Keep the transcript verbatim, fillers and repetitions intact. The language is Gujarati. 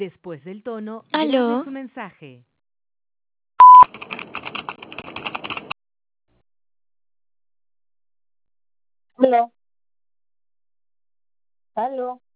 Después del tono, grabe Aló, su mensaje. Aló, aló.